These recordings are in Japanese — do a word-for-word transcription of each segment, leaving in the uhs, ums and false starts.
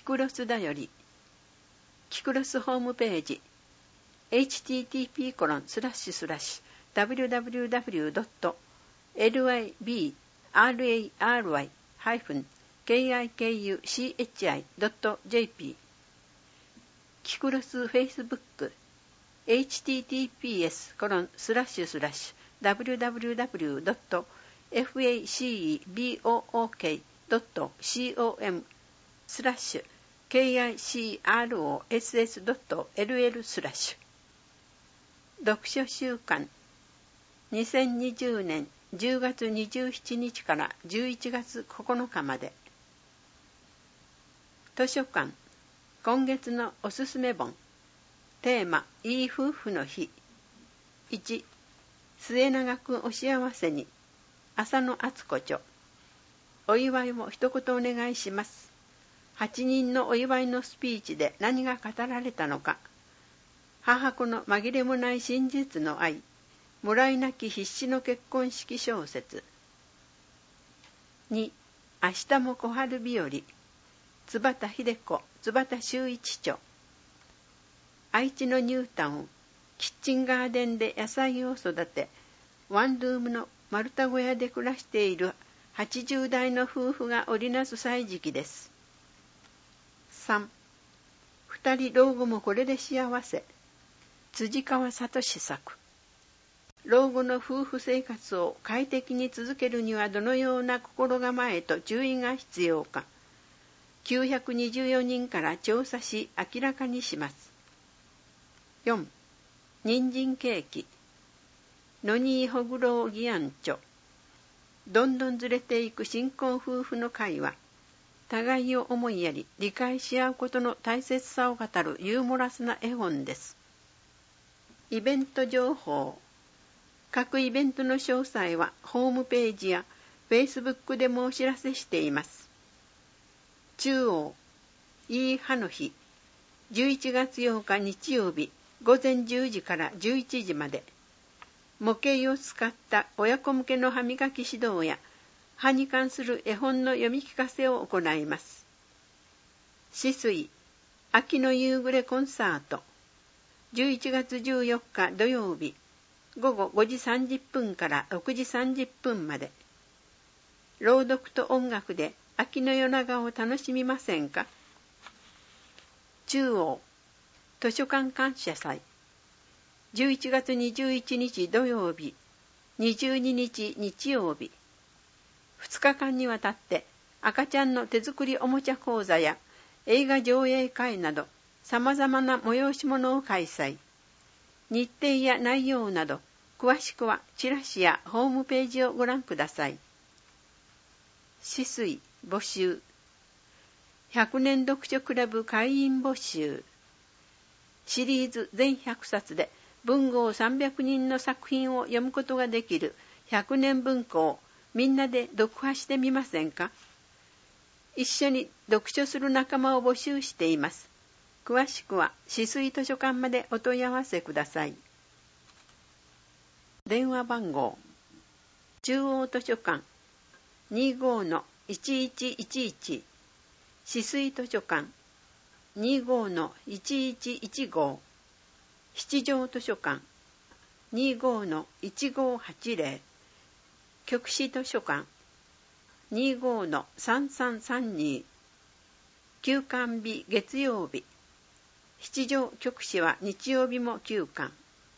クロスだよりキクロスホームページ エイチティーティーピーコロンスラッシュスラッシュダブリューダブリューダブリュードットエルアイビーアールエーアールワイハイフンケーアイケーユーシーエイチアイドットジェーピー キクロスフェイスブック エイチティーティーピーエスコロンスラッシュスラッシュダブリューダブリューダブリュードットエフエーシーイービーオーオーケードットコムスラッシュ ケーアイシーアールオーエスエスドットエルエル スラッシュ読書週間にせんにじゅうねんじゅうがつにじゅうしちにちからじゅういちがつここのかまで。図書館今月のおすすめ本。テーマいい夫婦の日。いち末永くお幸せに。浅野敦子著。お祝いを一言お願いします。はちにんのお祝いのスピーチで何が語られたのか。母子の紛れもない真実の愛。もらいなき必死の結婚式小説。に明日も小春日和。津幡秀子津幡修一著。愛知のニュータウンキッチンガーデンで野菜を育てワンルームの丸太小屋で暮らしているはちじゅうだいの夫婦が織りなす歳時記です。さん二人老後もこれで幸せ。辻川聡作。老後の夫婦生活を快適に続けるにはどのような心構えと注意が必要か。きゅうひゃくにじゅうよにんから調査し明らかにします。よん人参ケーキ。野にほぐろう議案著。どんどんずれていく新婚夫婦の会話。互いを思いやり理解し合うことの大切さを語るユーモラスな絵本です。イベント情報。各イベントの詳細はホームページやフェイスブックでもお知らせしています。中央いい歯の日じゅういちがつようか日曜日ごぜんじゅうじからじゅういちじまで。模型を使った親子向けの歯磨き指導や歯に関する絵本の読み聞かせを行います。止水秋の夕暮れコンサートじゅういちがつじゅうよっか土曜日ごごごじさんじゅっぷんからろくじさんじゅっぷんまで。朗読と音楽で秋の夜長を楽しみませんか。中央図書館感謝祭じゅういちがつにじゅういちにち土曜日にじゅうににち日曜日ふつかかんにわたって赤ちゃんの手作りおもちゃ講座や映画上映会などさまざまな催し物を開催。日程や内容など詳しくはチラシやホームページをご覧ください。止水募集ひゃくねん読書クラブ会員募集。シリーズ全ひゃくさつで文豪さんびゃくにんの作品を読むことができるひゃくねん文庫をみんなで読破してみませんか。一緒に読書する仲間を募集しています。詳しくは止水図書館までお問い合わせください。電話番号中央図書館 にじゅうごのいちいちいちいち 止水図書館 にじゅうごのいちいちいちご 七条図書館 にじゅうごのいちごはちぜろ 局市図書館 にじゅうごのさんさんさんに 休館日月曜日七条局市は日曜日も休館。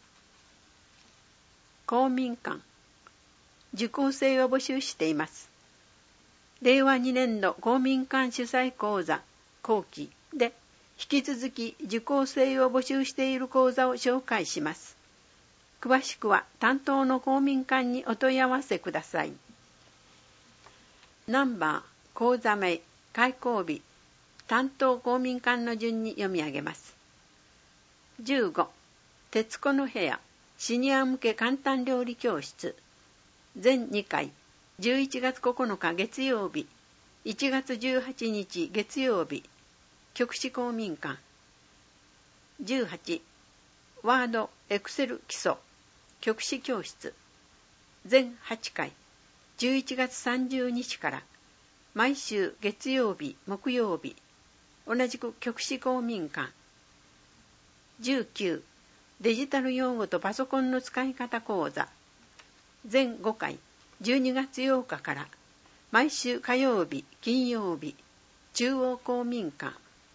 公民館受講生を募集しています。れいわにねんど公民館主催講座後期で引き続き受講生を募集している講座を紹介します。詳しくは担当の公民館にお問い合わせください。ナンバー、講座名、開講日、担当公民館の順に読み上げます。じゅうご、徹子の部屋、シニア向け簡単料理教室。全にかい、じゅういちがつここのか月曜日、いちがつじゅうはちにち月曜日、局市公民館。じゅうはち、ワード、エクセル基礎、局市教室。全はちかい、じゅういちがつさんじゅうにちから、毎週月曜日、木曜日、 同じく局市公民館。じゅうきゅうデジタル用語とパソコンの使い方講座。全ごかい、じゅうにがつようかから毎週火曜日、金曜日、中央公民館。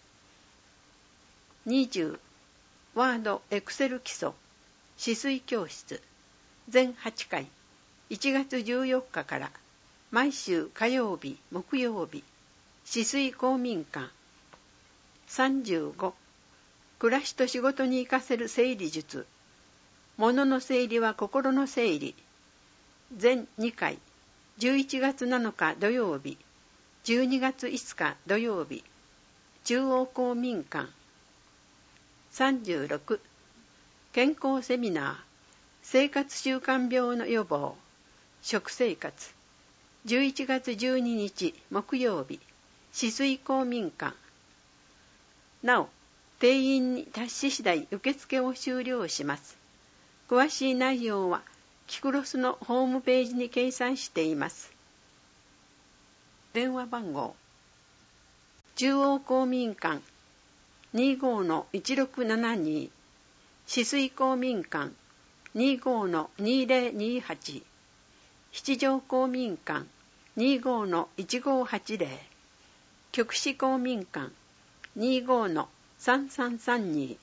にじゅうワードエクセル基礎止水教室。全はちかい、いちがつじゅうよっかから毎週火曜日、木曜日、止水公民館。さんじゅうご暮らしと仕事に活かせる整理術。物の整理は心の整理。全にかい、じゅういちがつなのか土曜日、じゅうにがついつか土曜日、中央公民館。さんじゅうろく健康セミナー生活習慣病の予防食生活。じゅういちがつじゅうににち木曜日、止水公民館。なお定員に達し次第受付を終了します。詳しい内容はキクロスのホームページに掲載しています。電話番号中央公民館 にじゅうごのいちろくななに 止水公民館 にじゅうごのにぜろにはち 七条公民館 にじゅうごのいちごはちぜろ 局市公民館 にじゅうごのさんさんさんに